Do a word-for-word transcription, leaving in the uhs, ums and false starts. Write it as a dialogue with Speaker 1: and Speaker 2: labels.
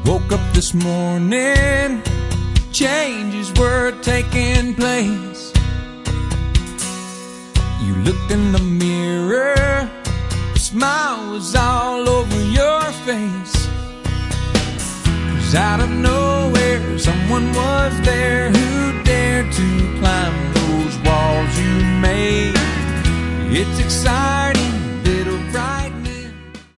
Speaker 1: Woke up this morning, changes were taking place. You looked in the mirror, a smile was all over your face. 'Cause out of nowhere, someone was there who